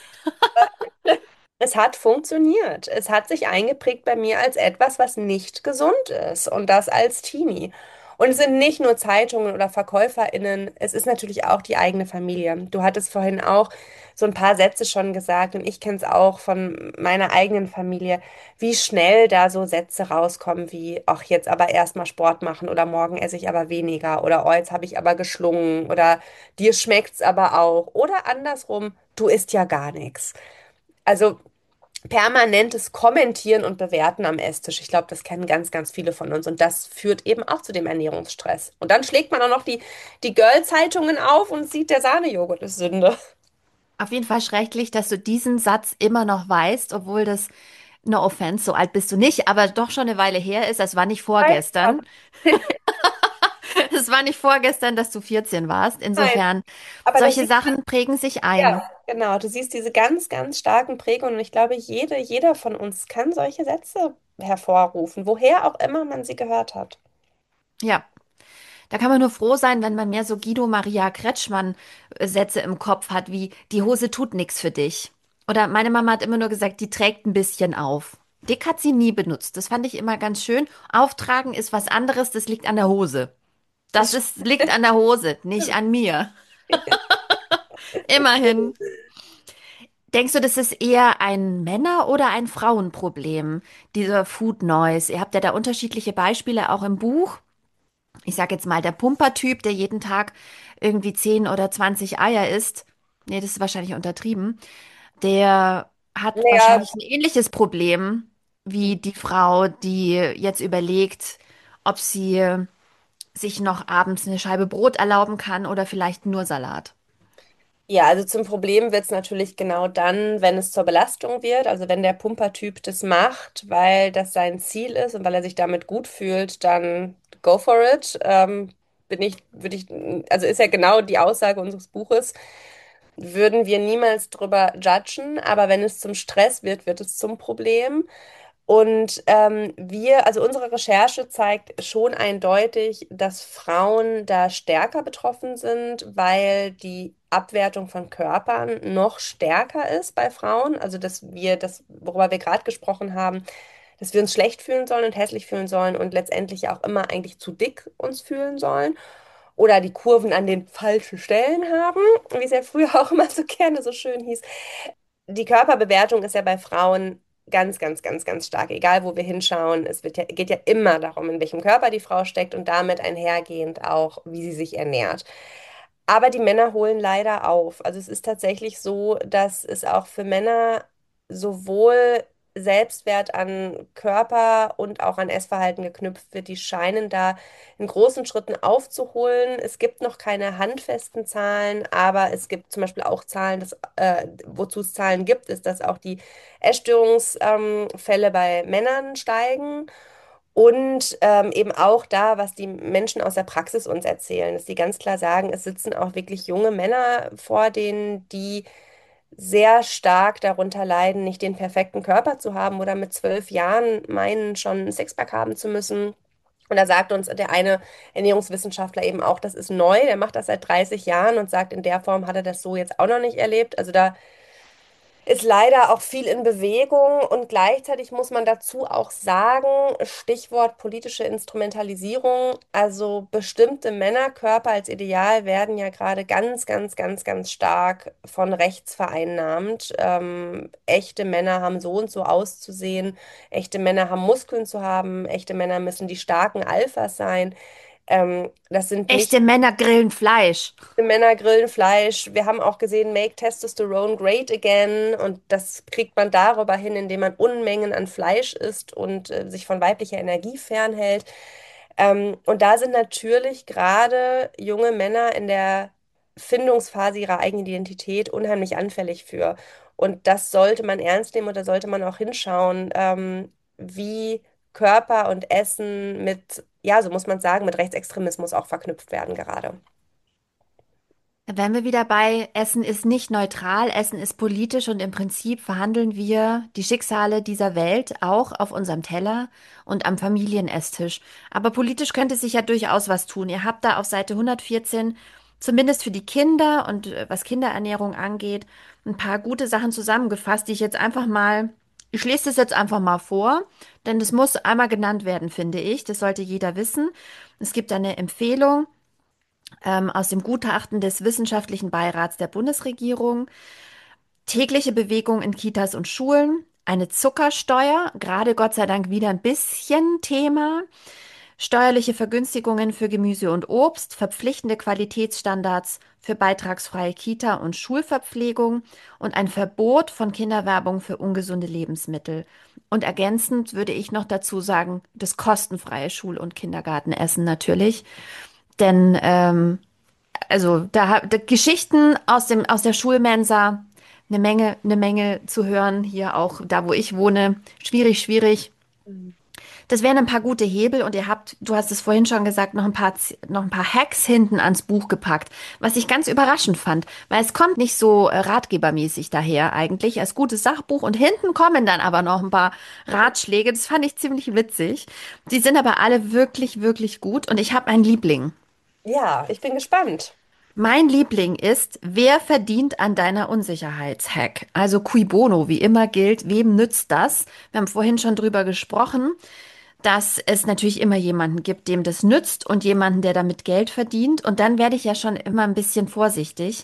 Es hat funktioniert. Es hat sich eingeprägt bei mir als etwas, was nicht gesund ist. Und das als Teenie. Und es sind nicht nur Zeitungen oder VerkäuferInnen, es ist natürlich auch die eigene Familie. Du hattest vorhin auch so ein paar Sätze schon gesagt und ich kenne es auch von meiner eigenen Familie, wie schnell da so Sätze rauskommen wie, ach, jetzt aber erstmal Sport machen oder morgen esse ich aber weniger oder oh, jetzt habe ich aber geschlungen oder dir schmeckt's aber auch oder andersrum, du isst ja gar nichts. Also permanentes Kommentieren und Bewerten am Esstisch. Ich glaube, das kennen ganz, ganz viele von uns. Und das führt eben auch zu dem Ernährungsstress. Und dann schlägt man auch noch die, die Girl-Zeitungen auf und sieht, der Sahnejoghurt ist Sünde. Auf jeden Fall schrecklich, dass du diesen Satz immer noch weißt, obwohl das, no offense, so alt bist du nicht, aber doch schon eine Weile her ist. Das war nicht Nein, aber, vorgestern. Es war nicht vorgestern, dass du vierzehn warst. nein. Insofern, Aber das solche sieht, Sachen prägen sich ein. ja, genau. Du siehst diese ganz, ganz starken Prägungen. Und ich glaube, jede, jeder von uns kann solche Sätze hervorrufen, woher auch immer man sie gehört hat. Ja, da kann man nur froh sein, wenn man mehr so Guido Maria Kretschmann äh, Sätze im Kopf hat, wie die Hose tut nichts für dich. Oder meine Mama hat immer nur gesagt, die trägt ein bisschen auf. Dick hat sie nie benutzt. Das fand ich immer ganz schön. Auftragen ist was anderes, das liegt an der Hose. Das Das ist, liegt an der Hose, nicht stimmt. an mir. Immerhin. Denkst du, das ist eher ein Männer- oder ein Frauenproblem, dieser Food Noise? Ihr habt ja da unterschiedliche Beispiele auch im Buch. Ich sag jetzt mal, der Pumpertyp, der jeden Tag irgendwie zehn oder zwanzig Eier isst. Nee, das ist wahrscheinlich untertrieben. Der hat Naja, wahrscheinlich ein ähnliches Problem wie die Frau, die jetzt überlegt, ob sie sich noch abends eine Scheibe Brot erlauben kann oder vielleicht nur Salat. ja, also zum Problem wird es natürlich genau dann, wenn es zur Belastung wird, also wenn der Pumpertyp das macht, weil das sein Ziel ist und weil er sich damit gut fühlt, dann go for it. Ähm, bin ich, würde ich, also ist ja genau die Aussage unseres Buches, würden wir niemals drüber judgen, aber wenn es zum Stress wird, wird es zum Problem. Und ähm, wir, also unsere Recherche zeigt schon eindeutig, dass Frauen da stärker betroffen sind, weil die Abwertung von Körpern noch stärker ist bei Frauen. Also dass wir das, worüber wir gerade gesprochen haben, dass wir uns schlecht fühlen sollen und hässlich fühlen sollen und letztendlich auch immer eigentlich zu dick uns fühlen sollen. Oder die Kurven an den falschen Stellen haben, wie es ja früher auch immer so gerne so schön hieß. Die Körperbewertung ist ja bei Frauen ganz, ganz, ganz, ganz stark. Egal, wo wir hinschauen, es wird ja, geht ja immer darum, in welchem Körper die Frau steckt und damit einhergehend auch, wie sie sich ernährt. Aber die Männer holen leider auf. Also es ist tatsächlich so, dass es auch für Männer sowohl Selbstwert an Körper und auch an Essverhalten geknüpft wird. Die scheinen da in großen Schritten aufzuholen. Es gibt noch keine handfesten Zahlen, aber es gibt zum Beispiel auch Zahlen, dass, äh, wozu es Zahlen gibt, ist, dass auch die Essstörungsfälle ähm, Fälle bei Männern steigen. Und ähm, eben auch da, was die Menschen aus der Praxis uns erzählen, dass sie ganz klar sagen, es sitzen auch wirklich junge Männer vor denen, die sehr stark darunter leiden, nicht den perfekten Körper zu haben oder mit zwölf Jahren meinen, schon ein Sixpack haben zu müssen. Und da sagt uns der eine Ernährungswissenschaftler eben auch, das ist neu, der macht das seit dreißig Jahren und sagt, in der Form hat er das so jetzt auch noch nicht erlebt. Also da ist leider auch viel in Bewegung und gleichzeitig muss man dazu auch sagen, Stichwort politische Instrumentalisierung, also bestimmte Männerkörper als Ideal werden ja gerade ganz, ganz, ganz, ganz stark von rechts vereinnahmt. Ähm, echte Männer haben so und so auszusehen, echte Männer haben Muskeln zu haben, echte Männer müssen die starken Alphas sein. Ähm, das sind nicht Echte Männer grillen Fleisch. Männer grillen Fleisch. Wir haben auch gesehen, Make Testosterone Great Again. Und das kriegt man darüber hin, indem man Unmengen an Fleisch isst und äh, sich von weiblicher Energie fernhält. Ähm, und da sind natürlich gerade junge Männer in der Findungsphase ihrer eigenen Identität unheimlich anfällig für. Und das sollte man ernst nehmen und da sollte man auch hinschauen, ähm, wie Körper und Essen mit, ja, so muss man sagen, mit Rechtsextremismus auch verknüpft werden gerade. Da wären wir wieder bei, Essen ist nicht neutral, Essen ist politisch und im Prinzip verhandeln wir die Schicksale dieser Welt auch auf unserem Teller und am Familienesstisch. Aber politisch könnte sich ja durchaus was tun. Ihr habt da auf Seite hundertvierzehn zumindest für die Kinder und äh, was Kinderernährung angeht, ein paar gute Sachen zusammengefasst, die ich jetzt einfach mal, ich lese das jetzt einfach mal vor, denn das muss einmal genannt werden, finde ich. Das sollte jeder wissen. Es gibt eine Empfehlung ähm, aus dem Gutachten des Wissenschaftlichen Beirats der Bundesregierung. Tägliche Bewegung in Kitas und Schulen. Eine Zuckersteuer, gerade Gott sei Dank wieder ein bisschen Thema. Steuerliche Vergünstigungen für Gemüse und Obst, verpflichtende Qualitätsstandards für beitragsfreie Kita- und Schulverpflegung und ein Verbot von Kinderwerbung für ungesunde Lebensmittel. Und ergänzend würde ich noch dazu sagen, das kostenfreie Schul- und Kindergartenessen natürlich. Denn ähm, also da, hab- da Geschichten aus dem, aus der Schulmensa, eine Menge, eine Menge zu hören, hier auch da, wo ich wohne. Schwierig, schwierig. Mhm. Das wären ein paar gute Hebel und ihr habt, du hast es vorhin schon gesagt, noch ein paar, Z- noch ein paar Hacks hinten ans Buch gepackt, was ich ganz überraschend fand, weil es kommt nicht so äh, ratgebermäßig daher eigentlich als gutes Sachbuch und hinten kommen dann aber noch ein paar Ratschläge. Das fand ich ziemlich witzig. Die sind aber alle wirklich, wirklich gut und ich habe einen Liebling. Ja, ich bin gespannt. Mein Liebling ist, wer verdient an deiner Unsicherheitshack? Also cui bono, wie immer gilt, wem nützt das? Wir haben vorhin schon drüber gesprochen, dass es natürlich immer jemanden gibt, dem das nützt und jemanden, der damit Geld verdient. Und dann werde ich ja schon immer ein bisschen vorsichtig.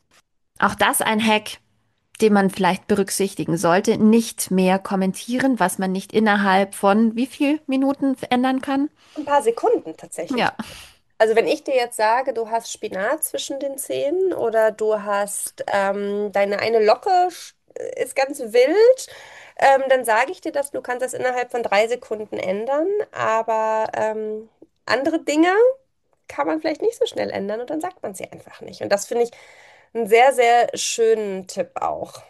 Auch das ein Hack, den man vielleicht berücksichtigen sollte. Nicht mehr kommentieren, was man nicht innerhalb von wie viel Minuten ändern kann. Ein paar Sekunden tatsächlich. Ja. Also wenn ich dir jetzt sage, du hast Spinat zwischen den Zähnen oder du hast ähm, deine eine Locke sch- ist ganz wild, ähm, dann sage ich dir das, du kannst das innerhalb von drei Sekunden ändern, aber ähm, andere Dinge kann man vielleicht nicht so schnell ändern und dann sagt man sie einfach nicht. Und das finde ich einen sehr, sehr schönen Tipp auch.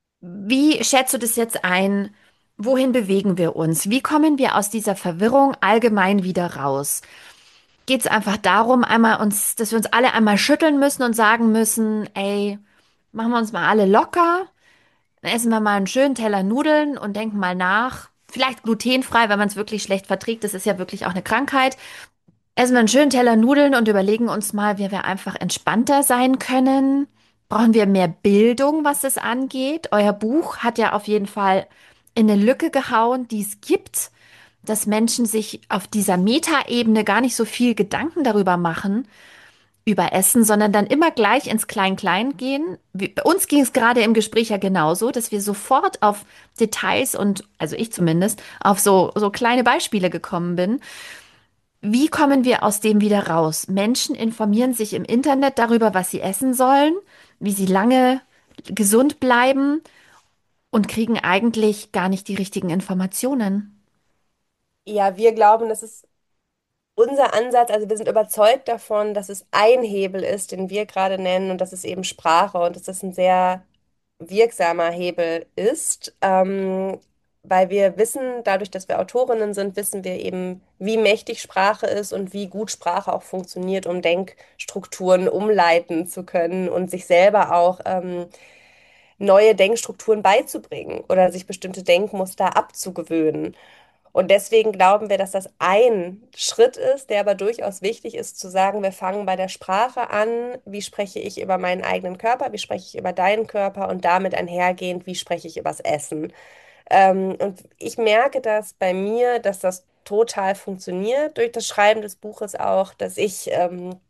Wie schätzt du das jetzt ein? Wohin bewegen wir uns? Wie kommen wir aus dieser Verwirrung allgemein wieder raus? Geht es einfach darum, einmal uns, dass wir uns alle einmal schütteln müssen und sagen müssen, ey, machen wir uns mal alle locker, dann essen wir mal einen schönen Teller Nudeln und denken mal nach. Vielleicht glutenfrei, wenn man es wirklich schlecht verträgt. Das ist ja wirklich auch eine Krankheit. Essen wir einen schönen Teller Nudeln und überlegen uns mal, wie wir einfach entspannter sein können. Brauchen wir mehr Bildung, was das angeht? Euer Buch hat ja auf jeden Fall in eine Lücke gehauen, die es gibt, dass Menschen sich auf dieser Metaebene gar nicht so viel Gedanken darüber machen, über Essen, sondern dann immer gleich ins Klein-Klein gehen. Wie- Bei uns ging es gerade im Gespräch ja genauso, dass wir sofort auf Details und, also ich zumindest, auf so, so kleine Beispiele gekommen bin. Wie kommen wir aus dem wieder raus? Menschen informieren sich im Internet darüber, was sie essen sollen, wie sie lange gesund bleiben und kriegen eigentlich gar nicht die richtigen Informationen. Ja, wir glauben, das ist unser Ansatz, also wir sind überzeugt davon, dass es ein Hebel ist, den wir gerade nennen, und das ist eben Sprache und dass das ein sehr wirksamer Hebel ist, ähm, weil wir wissen, dadurch, dass wir Autorinnen sind, wissen wir eben, wie mächtig Sprache ist und wie gut Sprache auch funktioniert, um Denkstrukturen umleiten zu können und sich selber auch ähm, neue Denkstrukturen beizubringen oder sich bestimmte Denkmuster abzugewöhnen. Und deswegen glauben wir, dass das ein Schritt ist, der aber durchaus wichtig ist, zu sagen, wir fangen bei der Sprache an. Wie spreche ich über meinen eigenen Körper? Wie spreche ich über deinen Körper? Und damit einhergehend, wie spreche ich übers Essen? Ähm, und ich merke das bei mir, dass das total funktioniert durch das Schreiben des Buches auch, dass ich ähm,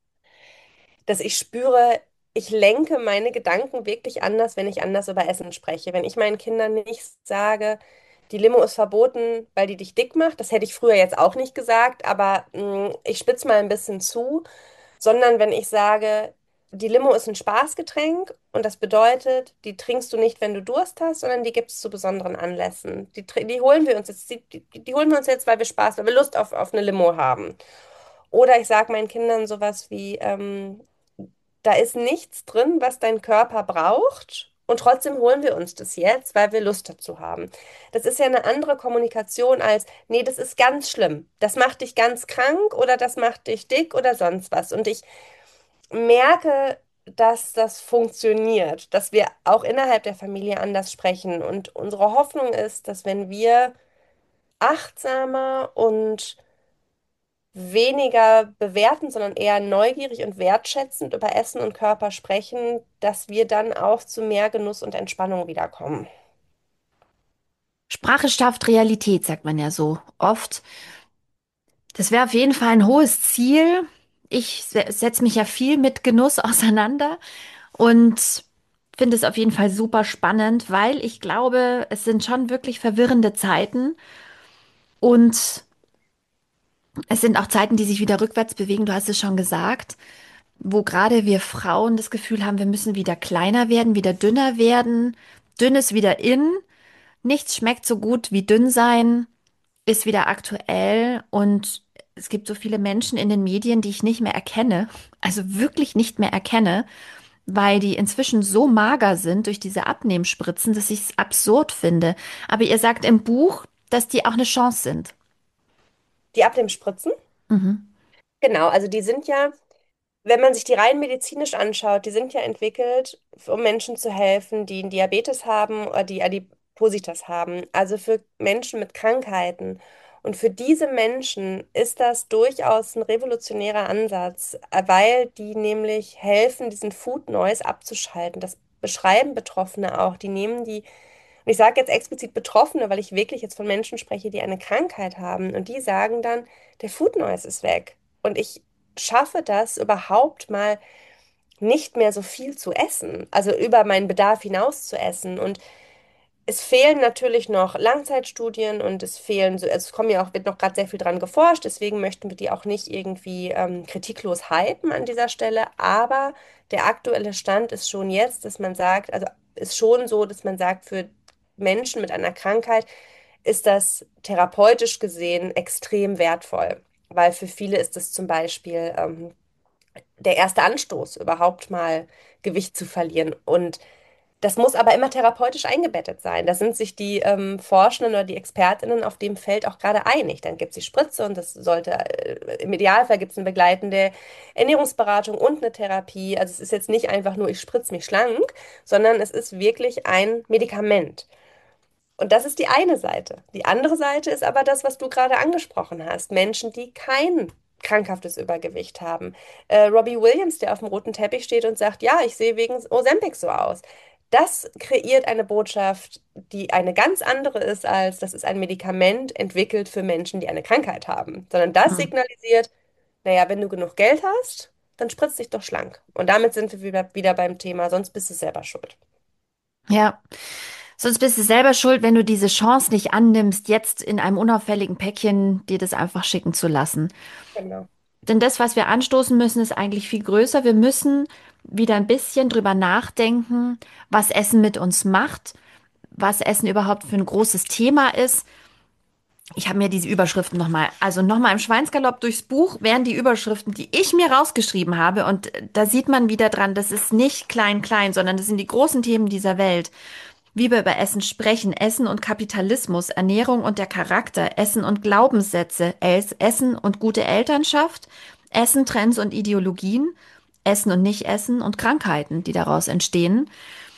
dass ich spüre, ich lenke meine Gedanken wirklich anders, wenn ich anders über Essen spreche. Wenn ich meinen Kindern nicht sage, die Limo ist verboten, weil die dich dick macht, das hätte ich früher jetzt auch nicht gesagt, aber mh, ich spitze mal ein bisschen zu, sondern wenn ich sage, die Limo ist ein Spaßgetränk und das bedeutet, die trinkst du nicht, wenn du Durst hast, sondern die gibt es zu besonderen Anlässen. Die, tr- die holen wir uns jetzt, die, die, die holen wir uns jetzt, weil wir Spaß, weil wir Lust auf, auf eine Limo haben. Oder ich sage meinen Kindern sowas wie, ähm, da ist nichts drin, was dein Körper braucht. Und trotzdem holen wir uns das jetzt, weil wir Lust dazu haben. Das ist ja eine andere Kommunikation als, nee, das ist ganz schlimm. Das macht dich ganz krank oder das macht dich dick oder sonst was. Und ich merke, dass das funktioniert, dass wir auch innerhalb der Familie anders sprechen. Und unsere Hoffnung ist, dass wenn wir achtsamer und weniger bewerten, sondern eher neugierig und wertschätzend über Essen und Körper sprechen, dass wir dann auch zu mehr Genuss und Entspannung wiederkommen. Sprache schafft Realität, sagt man ja so oft. Das wäre auf jeden Fall ein hohes Ziel. Ich se setze mich ja viel mit Genuss auseinander und finde es auf jeden Fall super spannend, weil ich glaube, es sind schon wirklich verwirrende Zeiten und es sind auch Zeiten, die sich wieder rückwärts bewegen. Du hast es schon gesagt, wo gerade wir Frauen das Gefühl haben, wir müssen wieder kleiner werden, wieder dünner werden. Dünn ist wieder in. Nichts schmeckt so gut wie dünn sein, ist wieder aktuell und es gibt so viele Menschen in den Medien, die ich nicht mehr erkenne, also wirklich nicht mehr erkenne, weil die inzwischen so mager sind durch diese Abnehmspritzen, dass ich es absurd finde. Aber ihr sagt im Buch, dass die auch eine Chance sind. Die ab dem Spritzen? Mhm. Genau, also die sind ja, wenn man sich die rein medizinisch anschaut, die sind ja entwickelt, um Menschen zu helfen, die einen Diabetes haben oder die Adipositas haben, also für Menschen mit Krankheiten. Und für diese Menschen ist das durchaus ein revolutionärer Ansatz, äh, weil die nämlich helfen, diesen Food Noise abzuschalten. Das beschreiben Betroffene auch. Die nehmen die, und ich sage jetzt explizit Betroffene, weil ich wirklich jetzt von Menschen spreche, die eine Krankheit haben. Und die sagen dann, der Food Noise ist weg. Und ich schaffe das überhaupt mal nicht mehr so viel zu essen, also über meinen Bedarf hinaus zu essen. Und es fehlen natürlich noch Langzeitstudien und es fehlen, so, also es kommen ja auch, wird noch gerade sehr viel dran geforscht, deswegen möchten wir die auch nicht irgendwie ähm, kritiklos hypen an dieser Stelle. Aber der aktuelle Stand ist schon jetzt, dass man sagt, also ist schon so, dass man sagt, für Menschen mit einer Krankheit ist das therapeutisch gesehen extrem wertvoll, weil für viele ist es zum Beispiel ähm, der erste Anstoß, überhaupt mal Gewicht zu verlieren. Und das muss aber immer therapeutisch eingebettet sein. Da sind sich die ähm, Forschenden oder die ExpertInnen auf dem Feld auch gerade einig. Dann gibt es die Spritze und das sollte, äh, im Idealfall gibt es eine begleitende Ernährungsberatung und eine Therapie. Also es ist jetzt nicht einfach nur, ich spritze mich schlank, sondern es ist wirklich ein Medikament. Und das ist die eine Seite. Die andere Seite ist aber das, was du gerade angesprochen hast. Menschen, die kein krankhaftes Übergewicht haben. Äh, Robbie Williams, der auf dem roten Teppich steht und sagt, ja, ich sehe wegen Ozempic so aus. Das kreiert eine Botschaft, die eine ganz andere ist, als das ist ein Medikament entwickelt für Menschen, die eine Krankheit haben. Sondern das Hm. signalisiert, naja, wenn du genug Geld hast, dann spritz dich doch schlank. Und damit sind wir wieder, wieder beim Thema, sonst bist du selber schuld. Ja, sonst bist du selber schuld, wenn du diese Chance nicht annimmst, jetzt in einem unauffälligen Päckchen dir das einfach schicken zu lassen. Genau. Denn das, was wir anstoßen müssen, ist eigentlich viel größer. Wir müssen wieder ein bisschen drüber nachdenken, was Essen mit uns macht, was Essen überhaupt für ein großes Thema ist. Ich habe mir diese Überschriften nochmal, also nochmal im Schweinsgalopp durchs Buch wären die Überschriften, die ich mir rausgeschrieben habe. Und da sieht man wieder dran, das ist nicht klein, klein, sondern das sind die großen Themen dieser Welt. Wie wir über Essen sprechen, Essen und Kapitalismus, Ernährung und der Charakter, Essen und Glaubenssätze, Es- Essen und gute Elternschaft, Essen, Trends und Ideologien, Essen und Nicht-Essen und Krankheiten, die daraus entstehen.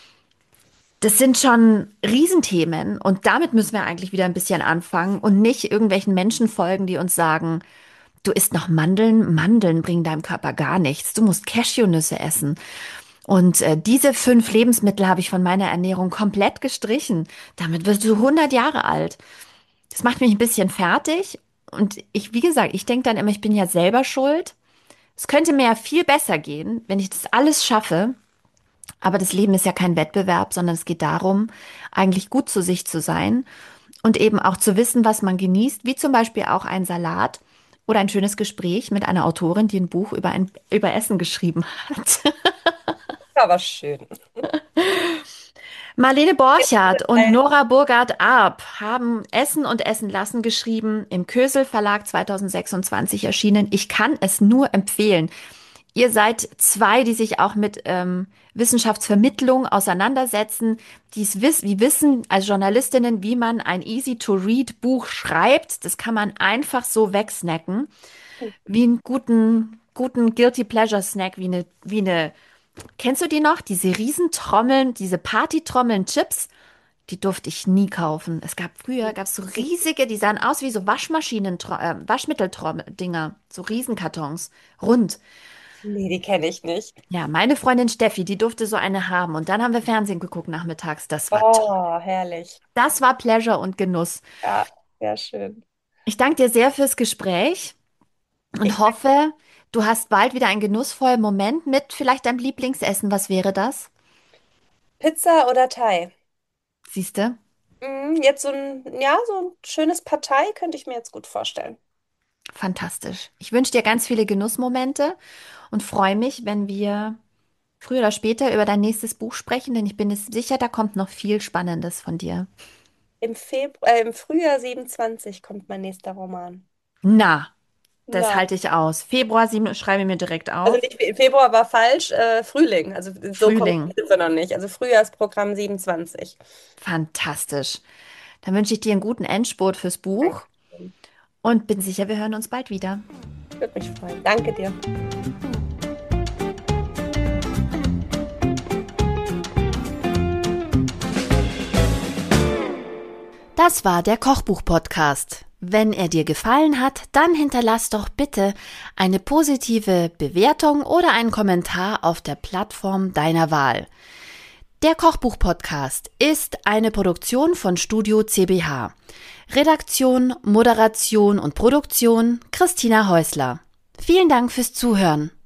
Das sind schon Riesenthemen und damit müssen wir eigentlich wieder ein bisschen anfangen und nicht irgendwelchen Menschen folgen, die uns sagen, du isst noch Mandeln, Mandeln bringen deinem Körper gar nichts, du musst Cashewnüsse essen. Und äh, diese fünf Lebensmittel habe ich von meiner Ernährung komplett gestrichen. Damit wirst du hundert Jahre alt. Das macht mich ein bisschen fertig. Und ich, wie gesagt, ich denke dann immer, ich bin ja selber schuld. Es könnte mir ja viel besser gehen, wenn ich das alles schaffe. Aber das Leben ist ja kein Wettbewerb, sondern es geht darum, eigentlich gut zu sich zu sein und eben auch zu wissen, was man genießt, wie zum Beispiel auch ein Salat oder ein schönes Gespräch mit einer Autorin, die ein Buch über ein, über Essen geschrieben hat. Ja, war schön. Marlene Borchardt und Nora Burgard-Arp haben Essen und Essen lassen geschrieben, im Kösel Verlag zwanzig sechsundzwanzig erschienen. Ich kann es nur empfehlen. Ihr seid zwei, die sich auch mit ähm, Wissenschaftsvermittlung auseinandersetzen, die es wiss die wissen als Journalistinnen, wie man ein Easy-to-Read-Buch schreibt. Das kann man einfach so wegsnacken, wie einen guten, guten Guilty Pleasure Snack, wie eine, wie eine, kennst du die noch? Diese Riesentrommeln, diese Partytrommeln Chips, die durfte ich nie kaufen. Es gab früher, gab es so riesige, die sahen aus wie so Waschmaschinen, äh, Waschmitteldinger, so Riesenkartons, rund. Nee, die kenne ich nicht. Ja, meine Freundin Steffi, die durfte so eine haben. Und dann haben wir Fernsehen geguckt nachmittags. Das war toll. Oh, herrlich. Das war Pleasure und Genuss. Ja, sehr schön. Ich danke dir sehr fürs Gespräch und Ich hoffe, du hast bald wieder einen genussvollen Moment mit vielleicht deinem Lieblingsessen. Was wäre das? Pizza oder Thai? Siehste? Mm, jetzt so ein, ja, so ein schönes Partei könnte ich mir jetzt gut vorstellen. Fantastisch. Ich wünsche dir ganz viele Genussmomente und freue mich, wenn wir früher oder später über dein nächstes Buch sprechen, denn ich bin es sicher, da kommt noch viel Spannendes von dir. Im Februar, äh, im Frühjahr siebenundzwanzig kommt mein nächster Roman. Na, das Na, halte ich aus. Februar sieben, schreibe ich mir direkt also auf. nicht Fe- Februar war falsch, äh, Frühling. Also so Frühling. konkret sind wir noch nicht. Also Frühjahrsprogramm siebenundzwanzig. Fantastisch. Dann wünsche ich dir einen guten Endspurt fürs Buch Dankeschön. und bin sicher, wir hören uns bald wieder. Würde mich freuen. Danke dir. Das war der Kochbuch-Podcast. Wenn er dir gefallen hat, dann hinterlass doch bitte eine positive Bewertung oder einen Kommentar auf der Plattform deiner Wahl. Der Kochbuch-Podcast ist eine Produktion von Studio C B H. Redaktion, Moderation und Produktion Christina Häusler. Vielen Dank fürs Zuhören.